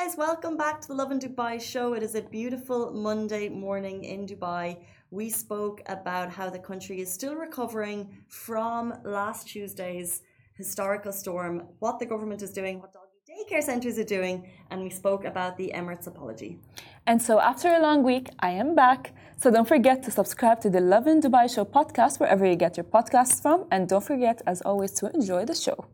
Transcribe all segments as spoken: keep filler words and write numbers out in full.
guys, welcome back to the Love in Dubai show. It is a beautiful Monday morning in Dubai. We spoke about how the country is still recovering from last Tuesday's historical storm, what the government is doing, what doggy daycare centres are doing, and we spoke about the Emirates apology. And so after a long week, I am back. So don't forget to subscribe to the Love in Dubai show podcast wherever you get your podcasts from. And don't forget, as always, to enjoy the show.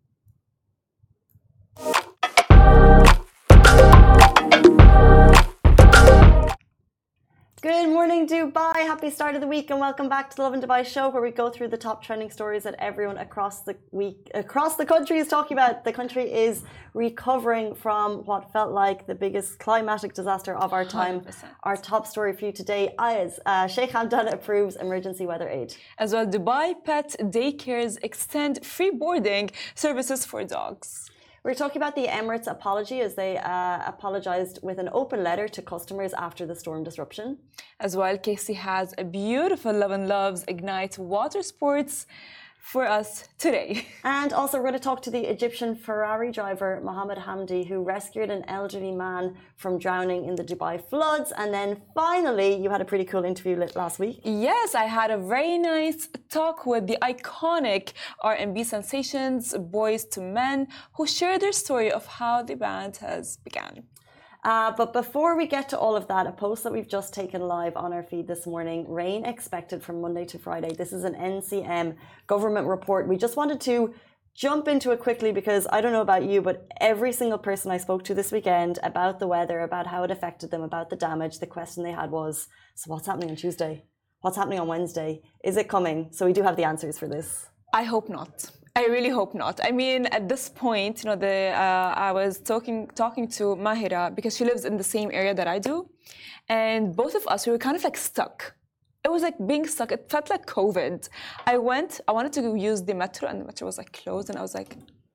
Good morning, Dubai. Happy start of the week, and welcome back to the Love in Dubai show, where we go through the top trending stories that everyone across the week, across the country is talking about. The country is recovering from what felt like the biggest climatic disaster of our time. one hundred percent. Our top story for you today is uh, Sheikh Hamdan approves emergency weather aid. As well, Dubai pet daycares extend free boarding services for dogs. We're talking about the Emirates apology as they uh, apologized with an open letter to customers after the storm disruption. As well, Casey has a beautiful Love and Loves Ignite water sports for us today. And also we're going to talk to the Egyptian Ferrari driver Mohammed Hamdi, who rescued an elderly man from drowning in the Dubai floods. And then finally, you had a pretty cool interview last week. Yes, I had a very nice talk with the iconic R and B sensations Boyz two Men, who shared their story of how the band has begun. Uh, but before we get to all of that, a post that we've just taken live on our feed this morning, rain expected from Monday to Friday. This is an N C M government report. We just wanted to jump into it quickly because I don't know about you, but every single person I spoke to this weekend about the weather, about how it affected them, about the damage, the question they had was, so what's happening on Tuesday? What's happening on Wednesday? Is it coming? So we do have the answers for this. I hope not. I really hope not. I mean, at this point, you know, the uh, I was talking talking to Mahira because she lives in the same area that I do, and both of us we were kind of like stuck. It was like being stuck. It felt like COVID. I went. I wanted to use the metro, and the metro was like closed, and I was like,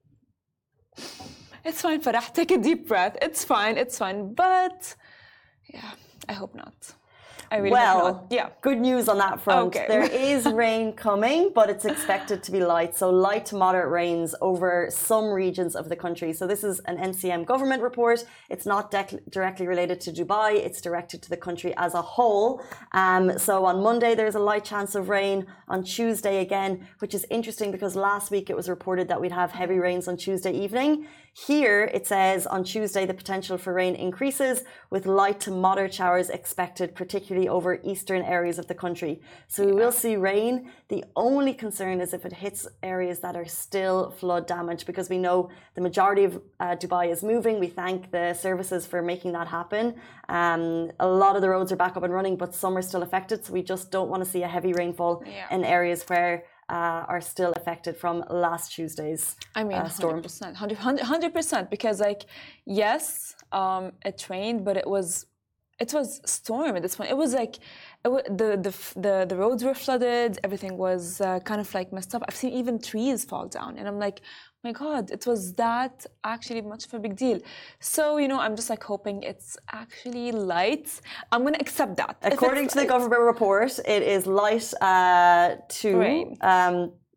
"It's fine, Farah. Take a deep breath. It's fine. It's fine." But yeah, I hope not. I really well, hope not. Yeah. Good news on that front. Okay. There is rain coming, but it's expected to be light. So light to moderate rains over some regions of the country. So this is an N C M government report. It's not directly related to Dubai. It's directed to the country as a whole. Um, so on Monday, there's a light chance of rain. On Tuesday again, which is interesting because last week it was reported that we'd have heavy rains on Tuesday evening. Here it says on Tuesday the potential for rain increases with light to moderate showers expected, particularly over eastern areas of the country. So we will see rain. The only concern is if it hits areas that are still flood damaged, because we know the majority of uh, Dubai is moving. We thank the services for making that happen. Um, a lot of the roads are back up and running, but some are still affected. So we just don't want to see a heavy rainfall yeah. in areas where Uh, are still affected from last Tuesday's I mean, uh, storm. one hundred percent, one hundred percent, because like, yes, um, it rained, but it was, it was storm at this point. It was like, it was, the, the, the, the roads were flooded, everything was uh, kind of like messed up. I've seen even trees fall down, and I'm like, my God, it was that actually much of a big deal. So, you know, I'm just like hoping it's actually light. I'm going to accept that. According to the government report, it is light uh, to um,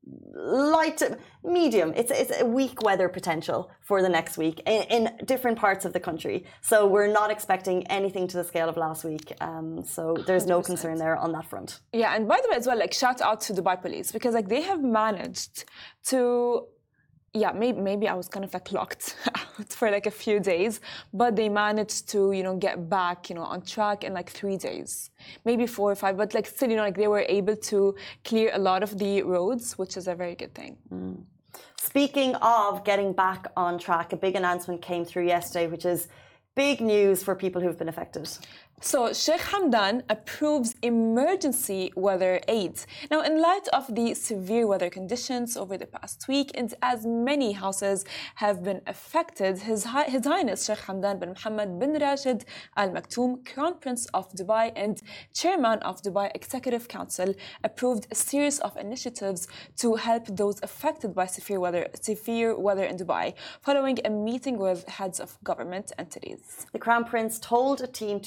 light to medium. It's, it's a weak weather potential for the next week in, in different parts of the country. So we're not expecting anything to the scale of last week. Um, so there's no concern there on that front. Yeah, and by the way as well, like shout out to Dubai police, because like they have managed to yeah, maybe maybe I was kind of like locked out for like a few days, but they managed to, you know, get back, you know, on track in like three days, maybe four or five, but like still, you know, like they were able to clear a lot of the roads, which is a very good thing. Mm. Speaking of getting back on track, a big announcement came through yesterday, which is big news for people who've been affected. So Sheikh Hamdan approves emergency weather aid. Now, in light of the severe weather conditions over the past week, and as many houses have been affected, His, Hi His Highness Sheikh Hamdan bin Mohammed bin Rashid Al Maktoum, Crown Prince of Dubai and Chairman of Dubai Executive Council, approved a series of initiatives to help those affected by severe weather, severe weather in Dubai, following a meeting with heads of government entities. The Crown Prince told a team to quickly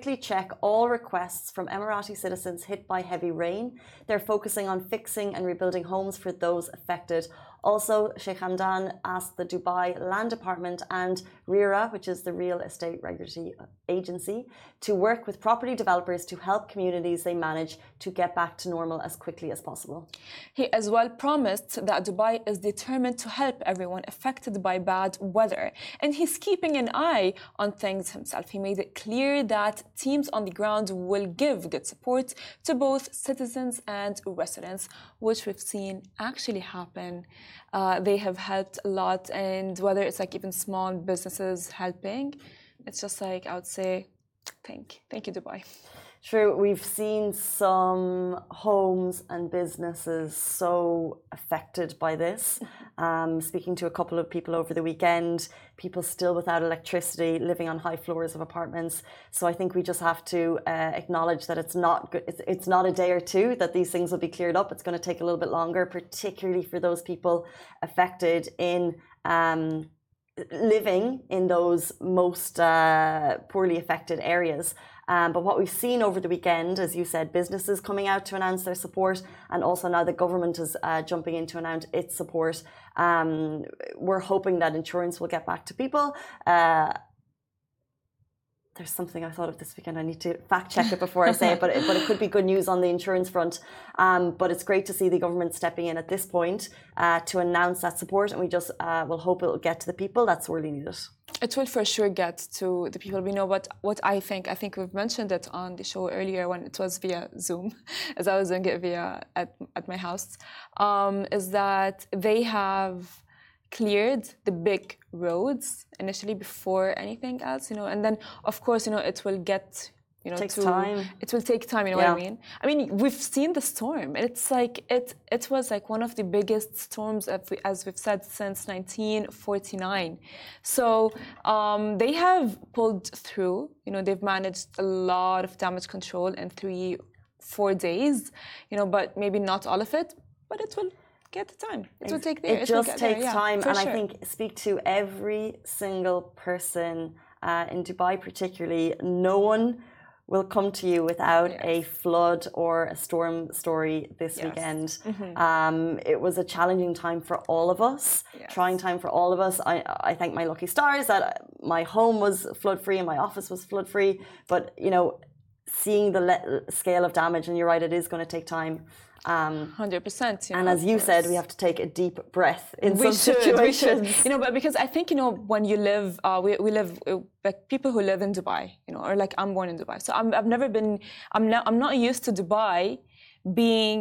quickly check all requests from Emirati citizens hit by heavy rain. They're focusing on fixing and rebuilding homes for those affected. Also, Sheikh Hamdan asked the Dubai Land Department and RERA, which is the Real Estate Regulatory Agency, to work with property developers to help communities they manage to get back to normal as quickly as possible. He as well promised that Dubai is determined to help everyone affected by bad weather, and he's keeping an eye on things himself. He made it clear that teams on the ground will give good support to both citizens and residents, which we've seen actually happen. Uh, they have helped a lot, and whether it's like even small businesses helping, it's just like I would say, thank, thank you, Dubai. True, we've seen some homes and businesses so affected by this. Um, speaking to a couple of people over the weekend, people still without electricity, living on high floors of apartments. So I think we just have to uh, acknowledge that it's not good. It's, it's not a day or two that these things will be cleared up. It's going to take a little bit longer, particularly for those people affected in um, living in those most uh, poorly affected areas. Um, but what we've seen over the weekend, as you said, businesses coming out to announce their support, and also now the government is uh, jumping in to announce its support. Um, we're hoping that insurance will get back to people. Uh, there's something I thought of this weekend. I need to fact check it before I say it, but it, but it could be good news on the insurance front. Um, but it's great to see the government stepping in at this point uh, to announce that support, and we just uh, will hope it will get to the people that sorely need it. It will for sure get to the people. We know what, what I think. I think we've mentioned it on the show earlier when it was via Zoom, as I was doing it via at, at my house, um, is that they have cleared the big roads initially before anything else, you know, and then of course, you know, it will get, you know, takes to, time. It will take time, you know yeah. what I mean? I mean, we've seen the storm. It's like, it it was like one of the biggest storms, as we've said, since nineteen forty-nine. So um, they have pulled through, you know, they've managed a lot of damage control in three, four days, you know, but maybe not all of it, but it will get the time. It will take there. It, it just takes there, yeah, time. And sure. I think speak to every single person uh, in Dubai particularly, no one will come to you without yes. a flood or a storm story this yes. weekend. Mm-hmm. Um, it was a challenging time for all of us, yes. trying time for all of us. I, I thank my lucky stars that my home was flood-free and my office was flood-free. But, you know, seeing the le- scale of damage, and you're right, it is going to take time. Um, one hundred percent. You know, and as you said, we have to take a deep breath in we some should, situations. We should. You know, but because I think, you know, when you live, uh, we, we live, uh, like people who live in Dubai, you know, or like I'm born in Dubai. So I'm, I've never been, I'm not, I'm not used to Dubai being,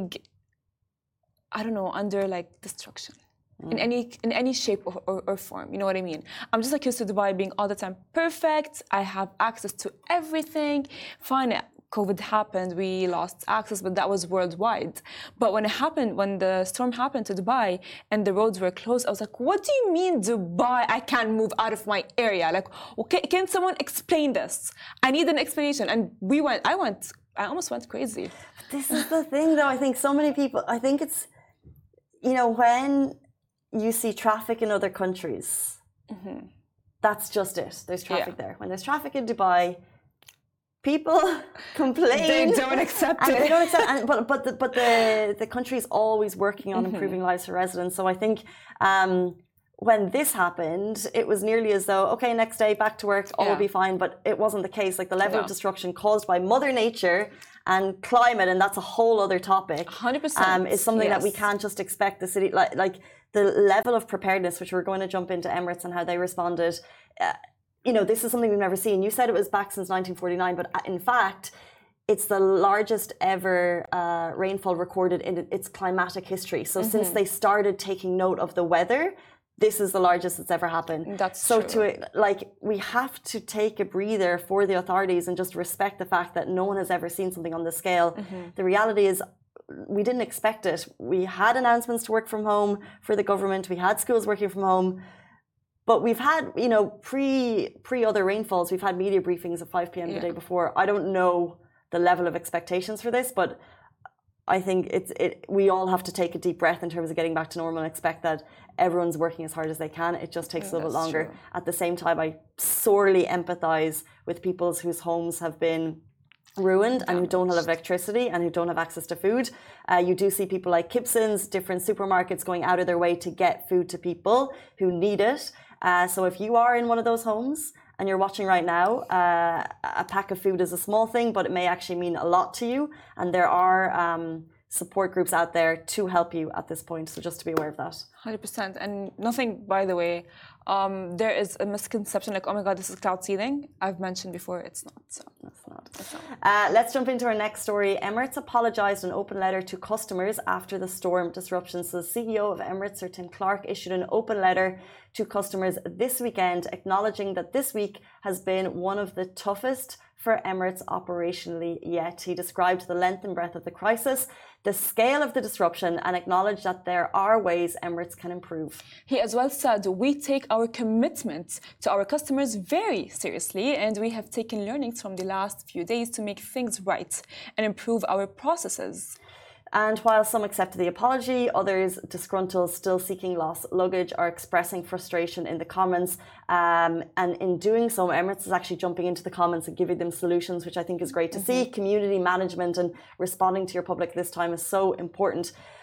I don't know, under like destruction. Mm. In any in any shape or, or, or form, you know what I mean? I'm just like used to Dubai being all the time perfect. I have access to everything. Fine, COVID happened, we lost access, but that was worldwide. But when it happened, when the storm happened to Dubai and the roads were closed, I was like, what do you mean Dubai? I can't move out of my area. Like, okay, can someone explain this? I need an explanation. And we went, I went, I almost went crazy. This is the thing though, I think so many people, I think it's, you know, when you see traffic in other countries, mm-hmm. that's just it. There's traffic yeah. there. When there's traffic in Dubai, people complain. They don't accept and it. They don't accept, and, but but the, but the the country is always working on mm-hmm. improving lives for residents. So I think um, when this happened, it was nearly as though okay, next day back to work, all yeah. will be fine. But it wasn't the case. Like the level yeah. of destruction caused by Mother Nature and climate, and that's a whole other topic. one hundred percent um, is something yes. that we can't just expect the city like like the level of preparedness, which we're going to jump into Emirates and how they responded. Uh, You know, this is something we've never seen. You said it was back since nineteen forty-nine, but in fact, it's the largest ever uh, rainfall recorded in its climatic history. So mm-hmm. since they started taking note of the weather, this is the largest that's ever happened. That's so true. to like, we have to take a breather for the authorities and just respect the fact that no one has ever seen something on this scale. Mm-hmm. The reality is, we didn't expect it. We had announcements to work from home for the government. We had schools working from home. But we've had, you know, pre pre other rainfalls, we've had media briefings at five p.m. yeah. the day before. I don't know the level of expectations for this, but I think it's it. We all have to take a deep breath in terms of getting back to normal and expect that everyone's working as hard as they can. It just takes Yeah, a little bit that's longer. true. At the same time, I sorely empathize with people whose homes have been ruined and who don't have electricity and who don't have access to food. Uh, you do see people like Kipson's, different supermarkets going out of their way to get food to people who need it. Uh, so if you are in one of those homes and you're watching right now, uh, a pack of food is a small thing, but it may actually mean a lot to you. And there are um, support groups out there to help you at this point. So just to be aware of that. one hundred percent. And nothing, by the way, um, there is a misconception like, oh my God, this is cloud seeding. I've mentioned before, it's not. So. It's not. It's not. Uh, let's jump into our next story. Emirates apologised in an open letter to customers after the storm disruptions. So the C E O of Emirates, Sir Tim Clark, issued an open letter to customers this weekend, acknowledging that this week has been one of the toughest for Emirates operationally yet. He described the length and breadth of the crisis, the scale of the disruption, and acknowledged that there are ways Emirates can improve. He as well said, we take our commitment to our customers very seriously, and we have taken learnings from the last few days to make things right and improve our processes. And while some accepted the apology, others, disgruntled, still seeking lost luggage, are expressing frustration in the comments. Um, and in doing so, Emirates is actually jumping into the comments and giving them solutions, which I think is great to mm-hmm. see. Community management and responding to your public this time is so important.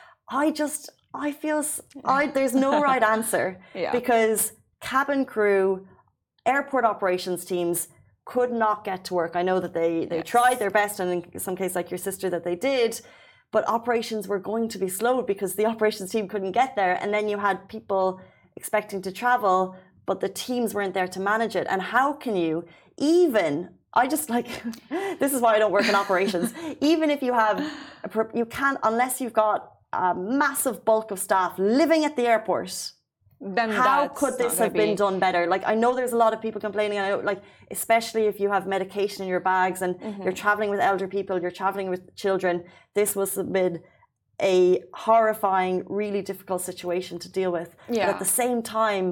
I just, I feel, I, there's no right answer yeah. because cabin crew, airport operations teams could not get to work. I know that they, they yes. tried their best, and in some cases like your sister that they did, but operations were going to be slowed because the operations team couldn't get there. And then you had people expecting to travel, but the teams weren't there to manage it. And how can you even, I just like, this is why I don't work in operations. Even if you have, a, you can't, unless you've got a massive bulk of staff living at the airport, then how that's could this have be... been done better? Like, I know there's a lot of people complaining, I know, like, especially if you have medication in your bags and mm-hmm. you're traveling with elder people, you're traveling with children. This was been a horrifying, really difficult situation to deal with. Yeah. But at the same time,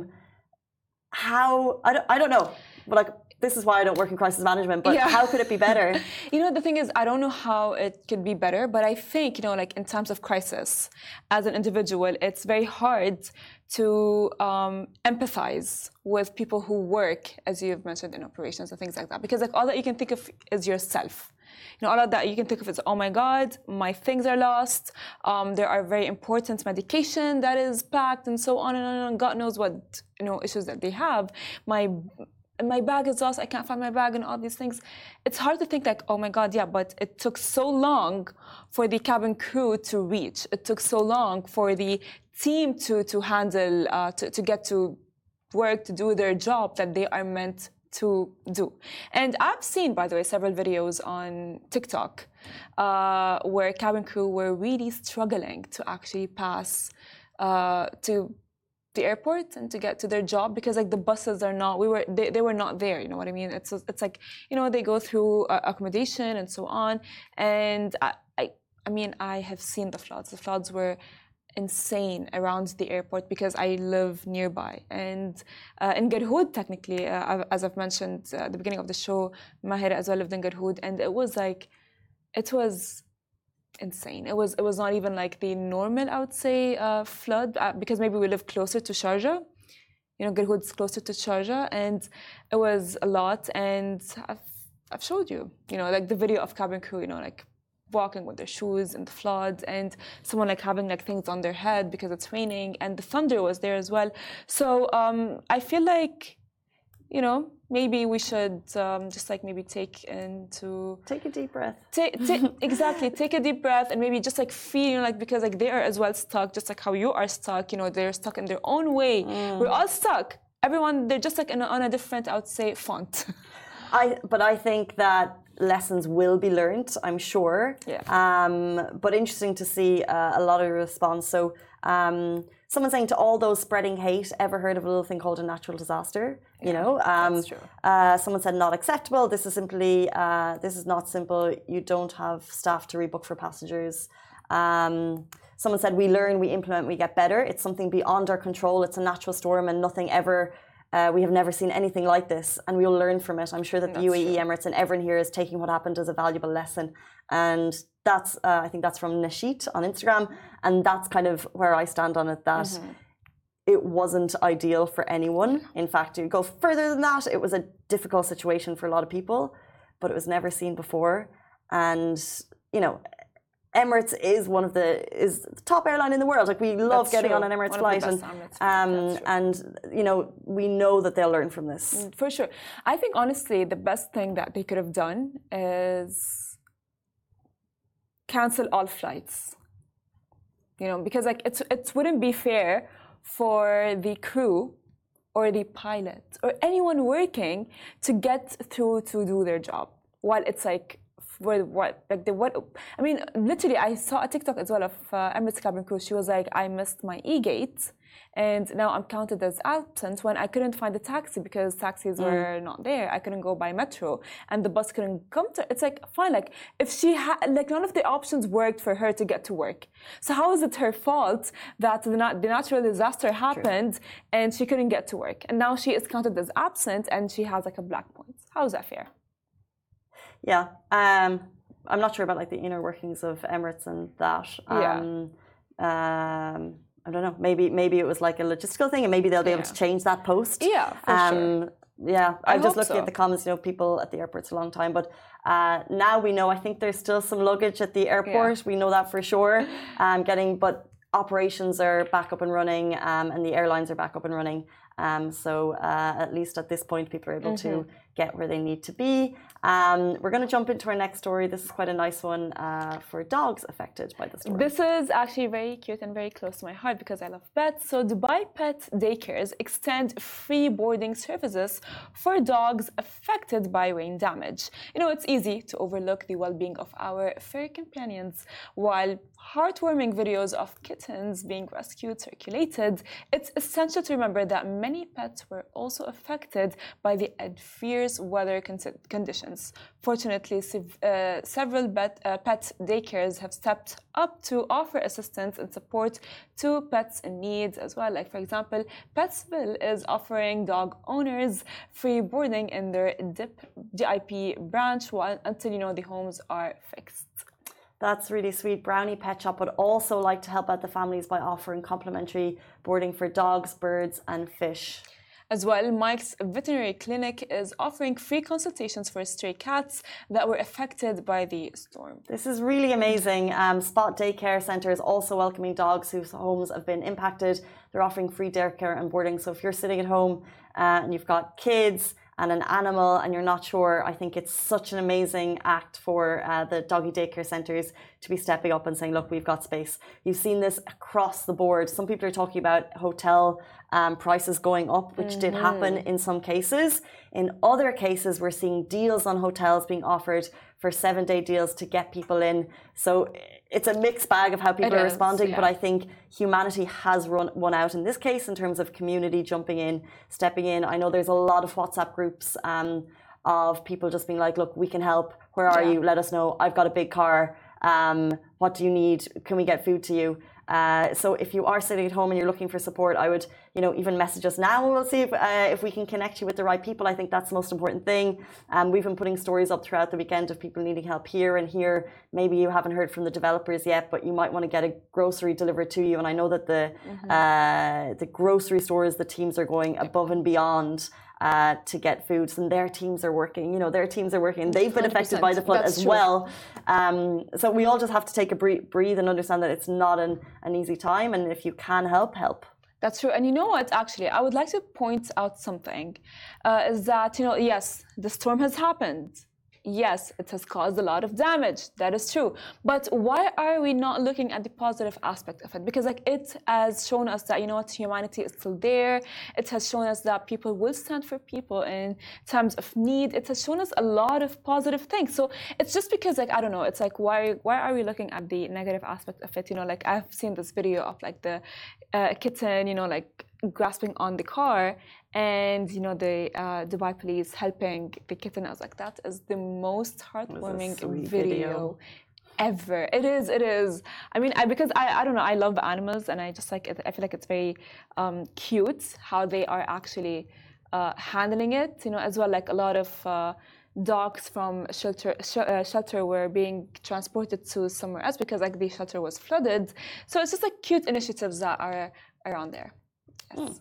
how, I don't, I don't know, but like, this is why I don't work in crisis management, but yeah. how could it be better? You know, the thing is, I don't know how it could be better, but I think, you know, like in times of crisis, as an individual, it's very hard to um, empathize with people who work, as you've mentioned, in operations and things like that. Because like all that you can think of is yourself. You know, all of that you can think of is, oh my God, my things are lost. Um, there are very important medication that is packed and so on and on and on. God knows what, you know, issues that they have. My my bag is lost, I can't find my bag and all these things. It's hard to think like, oh my God, yeah, but it took so long for the cabin crew to reach. It took so long for the team to, to handle, uh, to, to get to work, to do their job that they are meant to do. And I've seen, by the way, several videos on TikTok uh, where cabin crew were really struggling to actually pass uh, to the airport and to get to their job because like the buses are not, we were, they, they were not there, you know what I mean? It's it's like, you know, they go through uh, accommodation and so on. And I, I, I mean, I have seen the floods. The floods were insane around the airport because I live nearby. And uh, in Garhoud, technically, uh, as I've mentioned uh, at the beginning of the show, Mahira as well lived in Garhoud. And it was like, it was insane. It was it was not even like the normal, I would say, uh, flood uh, because maybe we live closer to Sharjah. You know, Garhoud's closer to Sharjah, and it was a lot. And I've I've showed you, you know, like the video of cabin crew, you know, like walking with their shoes in the flood, and someone like having like things on their head because it's raining, and the thunder was there as well. So um, I feel like, you know, maybe we should um, just like maybe take into take a deep breath. Take, take exactly take a deep breath and maybe just like feel, you know, like because like they are as well stuck, just like how you are stuck. You know, they're stuck in their own way. Mm. We're all stuck. Everyone, they're just like in a, on a different, I would say, font. I but I think that lessons will be learned, I'm sure. Yeah. Um, but interesting to see uh, a lot of response. So. Um, Someone saying to all those spreading hate, ever heard of a little thing called a natural disaster? Yeah, you know, um, that's true. Uh, someone said not acceptable. This is simply, uh, this is not simple. You don't have staff to rebook for passengers. Um, someone said we learn, we implement, we get better. It's something beyond our control. It's a natural storm, and nothing ever. Uh, we have never seen anything like this, and we'll learn from it. I'm sure that the That's U A E, true. Emirates, and everyone here is taking what happened as a valuable lesson. And that's uh, I think that's from Nashit on Instagram, and that's kind of where I stand on it. That mm-hmm. it wasn't ideal for anyone. In fact, to go further than that, it was a difficult situation for a lot of people, but it was never seen before. And you know, Emirates is one of the is the top airline in the world. Like we love That's getting true. on an Emirates one flight, and um, and you know we know that they'll learn from this. Mm, for sure. I think honestly, the best thing that they could have done is cancel all flights. You know, because like it's it wouldn't be fair for the crew or the pilot or anyone working to get through to do their job while it's like. What, what like the what I mean literally I saw a TikTok as well of uh, Emirates cabin crew. She was like, I missed my e-gate and now I'm counted as absent when I couldn't find the taxi because taxis mm. were not there. I couldn't go by metro and the bus couldn't come to. It's like fine, like if she had like none of the options worked for her to get to work, so how is it her fault that the, nat- the natural disaster happened True. And she couldn't get to work and now she is counted as absent and she has like a black point? How is that fair? Yeah, um, I'm not sure about like the inner workings of Emirates and that. Um, yeah. Um, I don't know. Maybe maybe it was like a logistical thing, and maybe they'll be yeah. able to change that post. Yeah, for um, sure. Yeah, I I'm just looking so. at the comments. You know, people at the airport's a long time, but uh, now we know. I think there's still some luggage at the airport. Yeah. We know that for sure. Um, getting, but operations are back up and running, um, and the airlines are back up and running. Um, so uh, at least at this point, people are able mm-hmm. to get where they need to be. Um, we're going to jump into our next story. This is quite a nice one uh, for dogs affected by the story. This is actually very cute and very close to my heart because I love pets. So Dubai pet daycares extend free boarding services for dogs affected by rain damage. You know, it's easy to overlook the well-being of our fur companions. While heartwarming videos of kittens being rescued circulated, it's essential to remember that many pets were also affected by the adverse weather con- conditions. Fortunately, uh, several bet, uh, pet daycares have stepped up to offer assistance and support to pets in need as well. Like, for example, Petsville is offering dog owners free boarding in their D I P branch while, until, you know, the homes are fixed. That's really sweet. Brownie Pet Shop would also like to help out the families by offering complimentary boarding for dogs, birds, and fish. As well, Mike's Veterinary Clinic is offering free consultations for stray cats that were affected by the storm. This is really amazing. Um, Spot Daycare Centre is also welcoming dogs whose homes have been impacted. They're offering free daycare and boarding. So if you're sitting at home uh, and you've got kids and an animal and you're not sure, I think it's such an amazing act for uh, the doggy daycare centres to be stepping up and saying, look, we've got space. You've seen this across the board. Some people are talking about hotel um, prices going up, which mm-hmm. did happen in some cases. In other cases, we're seeing deals on hotels being offered for seven-day deals to get people in. So it's a mixed bag of how people it are is, responding, yeah. but I think humanity has run won out in this case in terms of community jumping in, stepping in. I know there's a lot of WhatsApp groups um, of people just being like, look, we can help. Where are yeah. you? Let us know. I've got a big car. Um, what do you need? Can we get food to you? Uh, so if you are sitting at home and you're looking for support, I would, you know, even message us now and we'll see if, uh, if we can connect you with the right people. I think that's the most important thing. Um, we've been putting stories up throughout the weekend of people needing help here and here. Maybe you haven't heard from the developers yet, but you might want to get a grocery delivered to you. And I know that the mm-hmm. uh, the grocery stores, the teams are going above and beyond Uh, to get foods, and their teams are working. You know, their teams are working. They've been affected by the flood That's as true. well. Um, so we all just have to take a breathe and understand that it's not an, an easy time. And if you can help, help. That's true. And you know what, actually, I would like to point out something, uh, is that, you know, yes, the storm has happened. Yes, it has caused a lot of damage. That is true. But why are we not looking at the positive aspect of it? Because like it has shown us that, you know what, humanity is still there. It has shown us that people will stand for people in times of need. It has shown us a lot of positive things. So it's just because like, I don't know, it's like, why why are we looking at the negative aspect of it? You know, like I've seen this video of like the uh, kitten, you know, like grasping on the car, and you know the uh, Dubai police helping the kitten. I was like, that is the most heartwarming video, video ever. It is, it is. I mean, I, because I, I don't know, I love animals, and I just like it. I feel like it's very um, cute how they are actually uh, handling it. You know, as well, like a lot of uh, dogs from shelter sh- uh, shelter were being transported to somewhere else because like the shelter was flooded. So it's just like cute initiatives that are around there. Yes.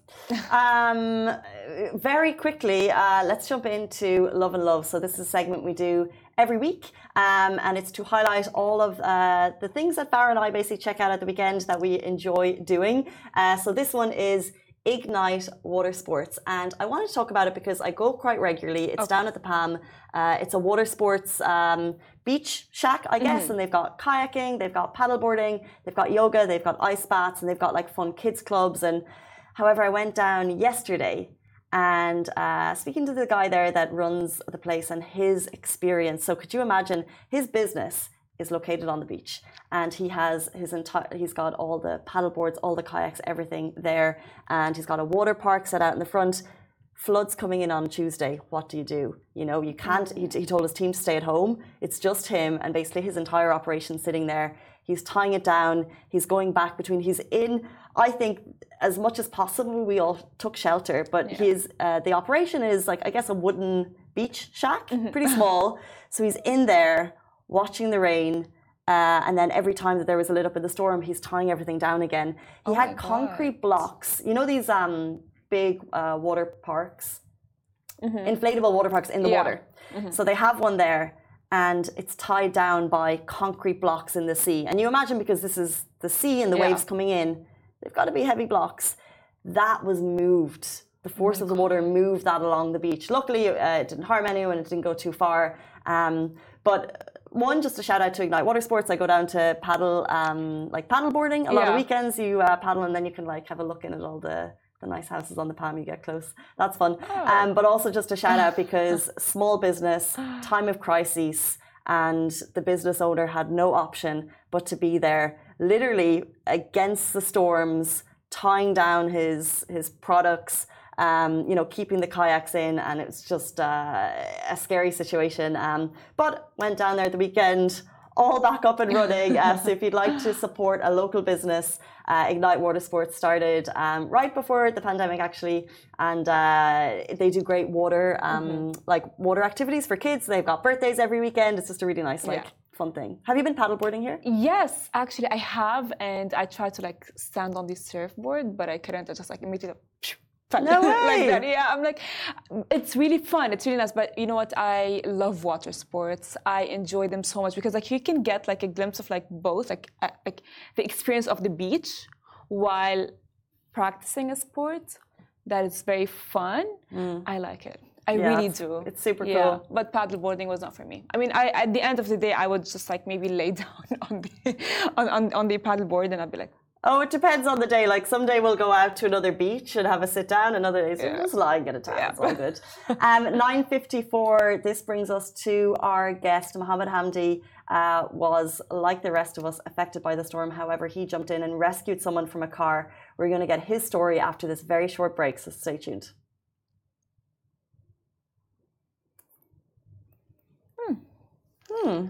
um, very quickly, uh, let's jump into Love and Love. So this is a segment we do every week, um, and it's to highlight all of uh, the things that Farah and I basically check out at the weekend that we enjoy doing. Uh, so this one is Ignite Water Sports, and I want to talk about it because I go quite regularly. It's okay. Down at the Palm. Uh, it's a water sports um, beach shack, I guess, mm-hmm. and they've got kayaking, they've got paddleboarding, they've got yoga, they've got ice baths, and they've got like fun kids clubs. And however, I went down yesterday and uh, speaking to the guy there that runs the place and his experience. So could you imagine, his business is located on the beach, and he has his entire, he's got all the paddle boards, all the kayaks, everything there, and he's got a water park set out in the front. Floods coming in on Tuesday. What do you do? You know, you can't, he, he told his team to stay at home. It's just him and basically his entire operation sitting there. He's tying it down. He's going back between, he's in, I think, as much as possible, we all took shelter, but yeah. his, uh, the operation is like, I guess, a wooden beach shack, mm-hmm. pretty small. So he's in there watching the rain. Uh, and then every time that there was a lit up in the storm, he's tying everything down again. He oh had concrete God. blocks. You know these um, big uh, water parks, mm-hmm. inflatable water parks in the yeah. water. Mm-hmm. So they have one there, and it's tied down by concrete blocks in the sea. And you imagine, because this is the sea and the yeah. waves coming in, they've got to be heavy blocks. That was moved. The force oh of the water moved that along the beach. Luckily, uh, it didn't harm anyone. It didn't go too far. Um, but one, just a shout out to Ignite Water Sports. I go down to paddle, um, like paddle boarding. A lot yeah. of weekends you uh, paddle, and then you can like have a look in at all the, the nice houses on the Palm. You get close. That's fun. Oh. Um, but also just a shout out because small business, time of crisis, and the business owner had no option but to be there, literally against the storms, tying down his his products. Um, you know, keeping the kayaks in, and it was just uh, a scary situation. Um, but went down there at the weekend, all back up and running. Uh, so if you'd like to support a local business, uh, Ignite Water Sports started um, right before the pandemic, actually, and uh, they do great water, um, mm-hmm. like water activities for kids. They've got birthdays every weekend. It's just a really nice, like. Yeah. Fun thing. Have you been paddleboarding here? Yes, actually I have, and I tried to like stand on the surfboard, but I couldn't. I just like immediately. No way. Like that. Yeah, I'm like, it's really fun. It's really nice. But you know what? I love water sports. I enjoy them so much because like you can get like a glimpse of like both, like uh, like the experience of the beach while practicing a sport. That is very fun. Mm. I like it. I yeah, really do. It's super yeah, cool. But paddleboarding was not for me. I mean, I at the end of the day, I would just like maybe lay down on the on, on, on the paddleboard, and I'd be like. Oh, it depends on the day. Like someday we'll go out to another beach and have a sit down. Another day, so yeah. just lie and get a tan. Yeah. It's all good. um, nine fifty-four. This brings us to our guest, Mohammed Hamdi. Uh, was like the rest of us affected by the storm. However, he jumped in and rescued someone from a car. We're going to get his story after this very short break. So stay tuned. Hmm. Hmm.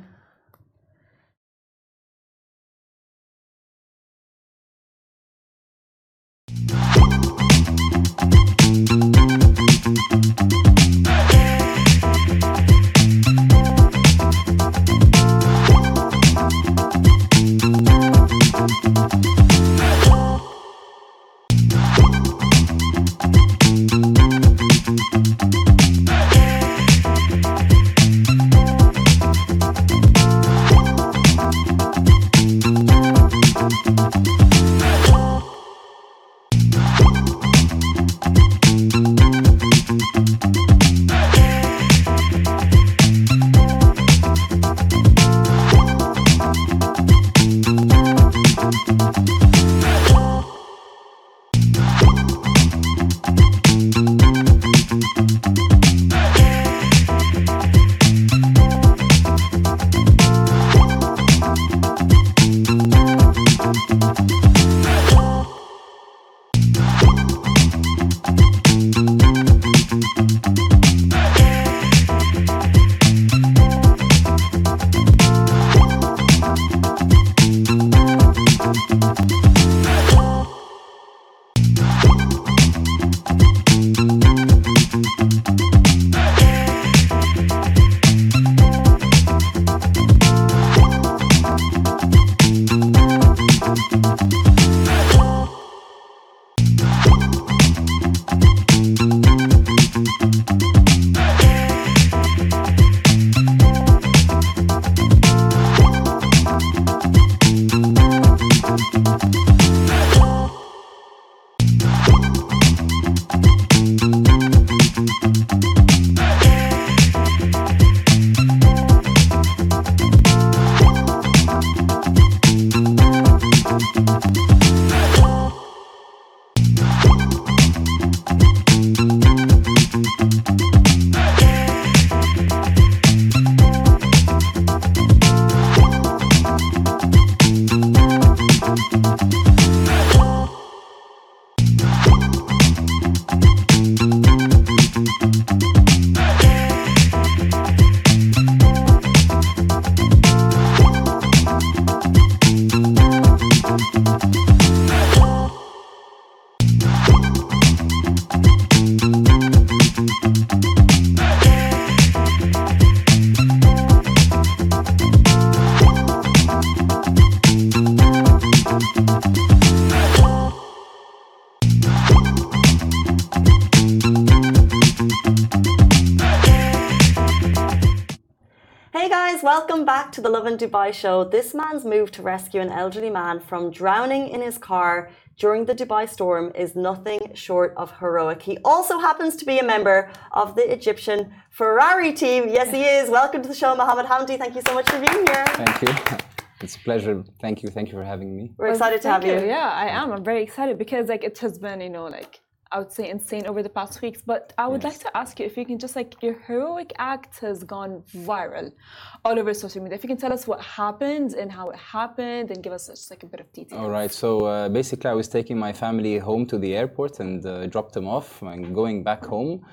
welcome back to the Lovin Dubai show. This man's move to rescue an elderly man from drowning in his car during the Dubai storm is nothing short of heroic. He also happens to be a member of the Egyptian Ferrari team. Yes, he is. Welcome to the show, Mohammed Hamdi. Thank you so much for being here. Thank you. It's a pleasure. Thank you. Thank you for having me. We're excited well, to have you. you. Yeah, I am. I'm very excited because like it has been, you know, like I would say insane over the past weeks. But I would yes. like to ask you if you can just like your heroic act has gone viral all over social media. If you can tell us what happened and how it happened and give us just like a bit of detail. All right. So uh, basically, I was taking my family home to the airport and uh, dropped them off. And going back home,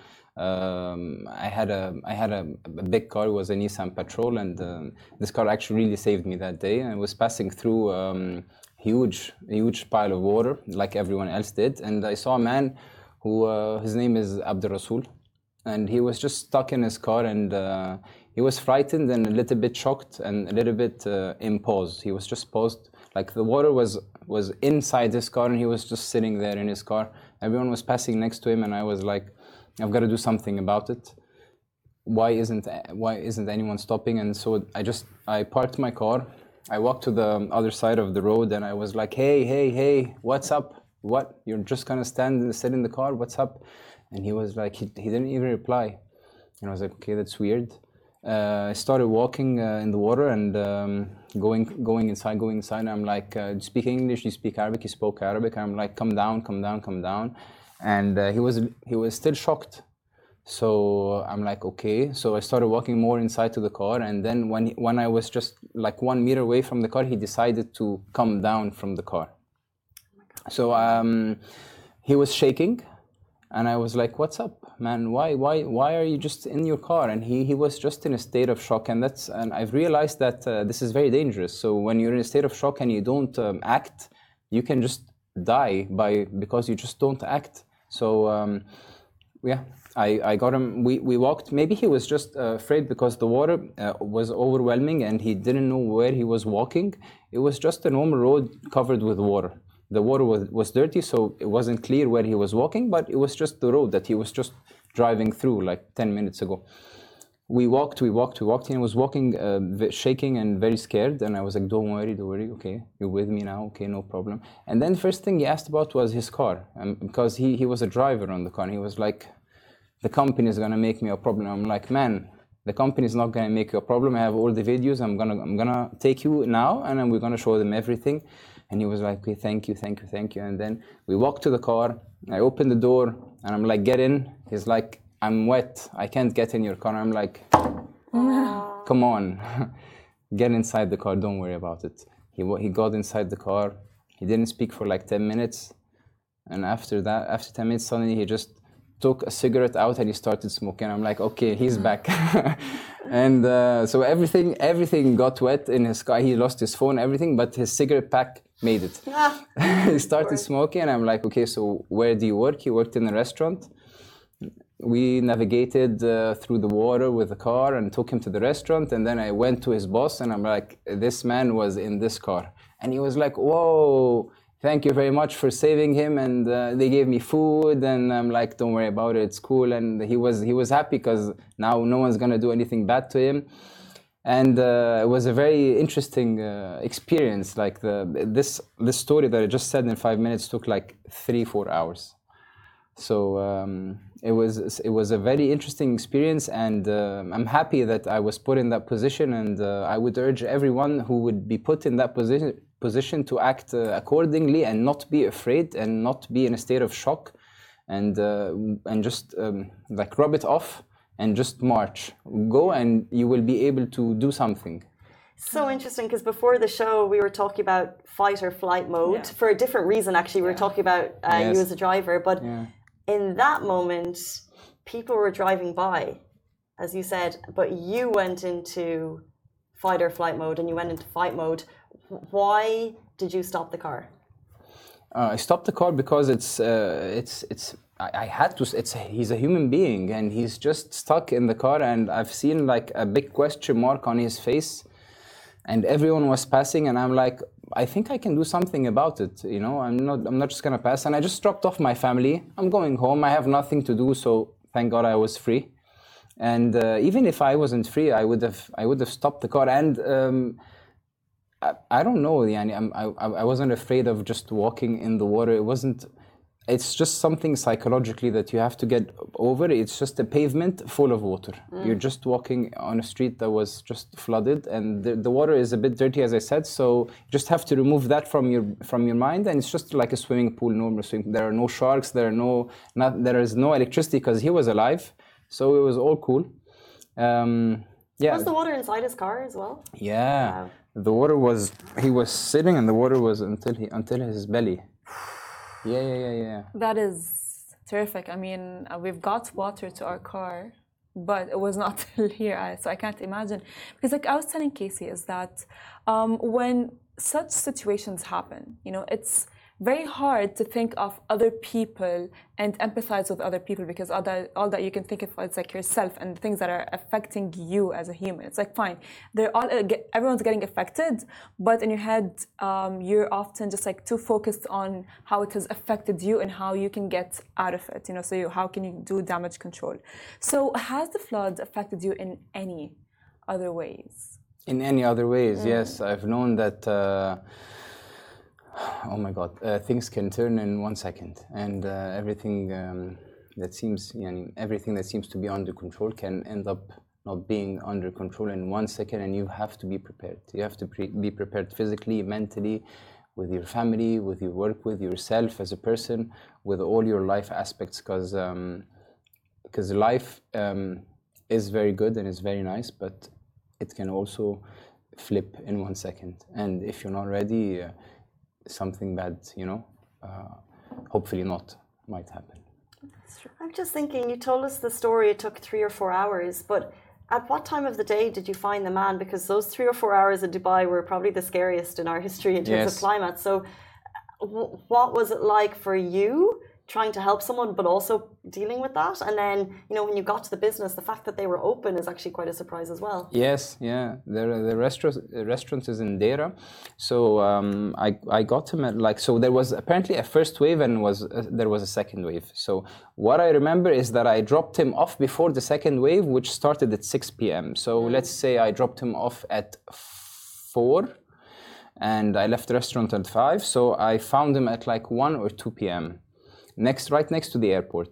um, I had a I had a, a big car. It was a Nissan Patrol, and uh, this car actually really saved me that day. I was passing through. Um, huge huge pile of water like everyone else did, and I saw a man who uh, his name is Abdul Rasul, and he was just stuck in his car, and uh, he was frightened and a little bit shocked and a little bit uh, in pause. He was just paused, like the water was was inside his car and he was just sitting there in his car. Everyone was passing next to him, and I was like, I've got to do something about it. Why isn't why isn't anyone stopping? And so I just I parked my car. I walked to the other side of the road and I was like, hey, hey, hey, what's up? What? You're just gonna stand and sit in the car? What's up? And he was like, he, he didn't even reply. And I was like, okay, that's weird. Uh, I started walking uh, in the water and um, going going inside, going inside. And I'm like, uh, do you speak English? Do you speak Arabic? He spoke Arabic. I'm like, come down, come down, come down. And uh, he was he was still shocked. So I'm like, okay. So I started walking more inside to the car, and then when he, when I was just like one meter away from the car, he decided to come down from the car. So um, he was shaking, and I was like, "What's up, man? Why why why are you just in your car?" And he he was just in a state of shock, and that's and I've realized that uh, this is very dangerous. So when you're in a state of shock and you don't um, act, you can just die by because you just don't act. So um, yeah. I, I got him, we, we walked, maybe he was just uh, afraid because the water uh, was overwhelming and he didn't know where he was walking. It was just a normal road covered with water. The water was, was dirty, so it wasn't clear where he was walking, but it was just the road that he was just driving through like ten minutes ago. We walked, we walked, we walked, and he was walking, uh, shaking and very scared. And I was like, don't worry, don't worry, okay, you're with me now, okay, no problem. And then the first thing he asked about was his car, um, because he, he was a driver on the car, and he was like, the company is gonna make me a problem. I'm like, man, the company is not gonna make you a problem. I have all the videos. I'm gonna, I'm gonna take you now, and then we're gonna show them everything. And he was like, okay, thank you, thank you, thank you. And then we walked to the car. I opened the door, and I'm like, get in. He's like, I'm wet. I can't get in your car. I'm like, come on, get inside the car. Don't worry about it. He he got inside the car. He didn't speak for like ten minutes, and after that, after ten minutes, suddenly he just took a cigarette out and he started smoking. I'm like, okay, he's back. And uh, so everything everything got wet in his car. He lost his phone, everything, but his cigarette pack made it. He started smoking, and I'm like, okay, so where do you work? He worked in a restaurant. We navigated uh, through the water with the car and took him to the restaurant. And then I went to his boss, and I'm like, this man was in this car. And he was like, whoa, thank you very much for saving him. And uh, they gave me food, and I'm like, don't worry about it, it's cool. And he was he was happy because now no one's gonna do anything bad to him. And uh, it was a very interesting uh, experience. Like the this this story that I just said in five minutes took like three four hours. So um, it was it was a very interesting experience, and uh, I'm happy that I was put in that position. And uh, I would urge everyone who would be put in that position position to act uh, accordingly and not be afraid and not be in a state of shock, and uh, and just um, like rub it off and just march, go, and you will be able to do something. So interesting, because before the show we were talking about fight or flight mode yeah. for a different reason. Actually, we were yeah. talking about uh, yes. you as a driver, but. Yeah. In that moment, people were driving by, as you said, but you went into fight or flight mode, and you went into fight mode. Why did you stop the car? Uh, I stopped the car because it's uh, it's it's. I, I had to. It's he's a human being, and he's just stuck in the car, and I've seen like a big question mark on his face, and everyone was passing, and I'm like, I think I can do something about it, you know. I'm not. I'm not just gonna pass. And I just dropped off my family. I'm going home. I have nothing to do, so thank God I was free. And uh, even if I wasn't free, I would have I would have stopped the car. And um, I, I don't know, yani, I'm, I I wasn't afraid of just walking in the water. It wasn't. It's just something psychologically that you have to get over. It's just a pavement full of water. Mm. You're just walking on a street that was just flooded, and the, the water is a bit dirty, as I said. So you just have to remove that from your from your mind, and it's just like a swimming pool, normal swimming. There are no sharks. There are no not. There is no electricity because he was alive, so it was all cool. Um, yeah. Was the water inside his car as well? Yeah, wow. The water was. He was sitting, and the water was until he until his belly. Yeah, yeah, yeah, yeah. That is terrific. I mean, uh, we've got water to our car, but it was not till here, so I can't imagine. Because, like I was telling Casey, is that um, when such situations happen, you know, it's very hard to think of other people and empathize with other people, because all that, all that you can think of is like yourself and the things that are affecting you as a human. It's like, fine, they're all uh, get, everyone's getting affected, but in your head, um, you're often just like too focused on how it has affected you and how you can get out of it. You know, so you, how can you do damage control? So has the flood affected you in any other ways? In any other ways, mm. yes. I've known that. Uh, Oh my God! Uh, things can turn in one second, and uh, everything um, that seems, you know, everything that seems to be under control can end up not being under control in one second. And you have to be prepared. You have to pre be prepared physically, mentally, with your family, with your work, with yourself as a person, with all your life aspects. Because because um, life um, is very good and is very nice, but it can also flip in one second. And if you're not ready. Uh, something bad, you know, uh, hopefully not, might happen. I'm just thinking, you told us the story, it took three or four hours, but at what time of the day did you find the man? Because those three or four hours in Dubai were probably the scariest in our history in terms yes. of climate. So w what was it like for you trying to help someone, but also dealing with that? And then, you know, when you got to the business, the fact that they were open is actually quite a surprise as well. Yes, yeah. The, the restaurant, the restaurant is in Deira. So um, I, I got him at like, so there was apparently a first wave and was uh, there was a second wave. So what I remember is that I dropped him off before the second wave, which started at six p m So mm. let's say I dropped him off at four and I left the restaurant at five. So I found him at like one or two p m Next, right next to the airport.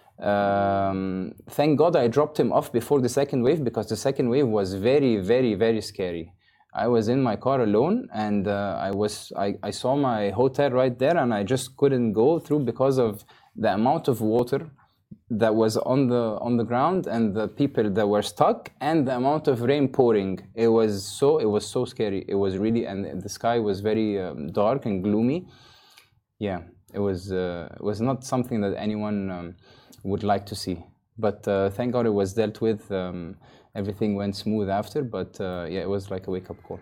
Um, thank God I dropped him off before the second wave, because the second wave was very, very, very scary. I was in my car alone, and uh, I was I, I saw my hotel right there, and I just couldn't go through because of the amount of water that was on the on the ground and the people that were stuck, and the amount of rain pouring. It was so it was so scary. It was really, and the sky was very um, dark and gloomy. Yeah. It was uh, it was not something that anyone um, would like to see, but uh, thank God it was dealt with. Um, everything went smooth after, but uh, yeah, it was like a wake-up call.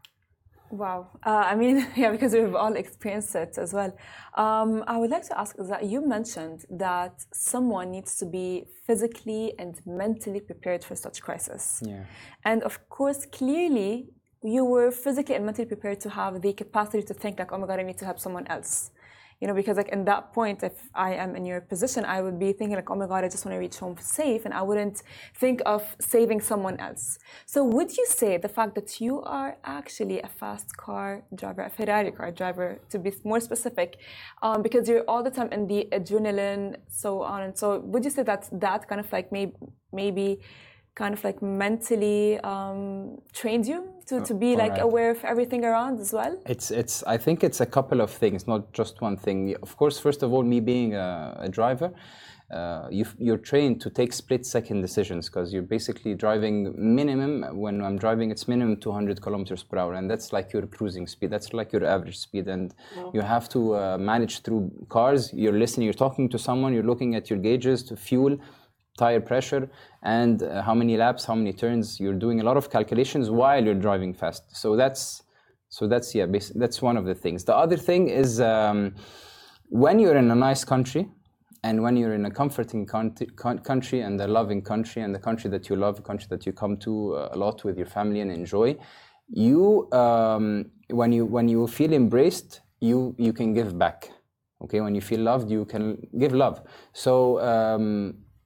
Wow, uh, I mean, yeah, because we've all experienced it as well. Um, I would like to ask that you mentioned that someone needs to be physically and mentally prepared for such crisis. Yeah, and of course, clearly, you were physically and mentally prepared to have the capacity to think like, oh my God, I need to help someone else. You know, because like in that point, if I am in your position, I would be thinking like, oh my God, I just want to reach home safe, and I wouldn't think of saving someone else. So would you say the fact that you are actually a fast car driver, a Ferrari car driver, to be more specific, um, because you're all the time in the adrenaline, so on and so, would you say that that kind of like maybe, maybe kind of like mentally um, trained you to, to be like right. aware of everything around as well? It's, it's, I think it's a couple of things, not just one thing. Of course, first of all, me being a, a driver, uh, you, you're trained to take split-second decisions, because you're basically driving minimum, when I'm driving, it's minimum two hundred kilometers per hour, and that's like your cruising speed, that's like your average speed, and wow. you have to uh, manage through cars. You're listening, you're talking to someone, you're looking at your gauges to fuel, tire pressure, and uh, how many laps, how many turns. You're doing a lot of calculations while you're driving fast. So that's, so that's yeah, that's one of the things. The other thing is um, when you're in a nice country, and when you're in a comforting country and a loving country, and the country that you love, a country that you come to a lot with your family and enjoy, you um, when you when you feel embraced, you you can give back. Okay, when you feel loved, you can give love. So. Um,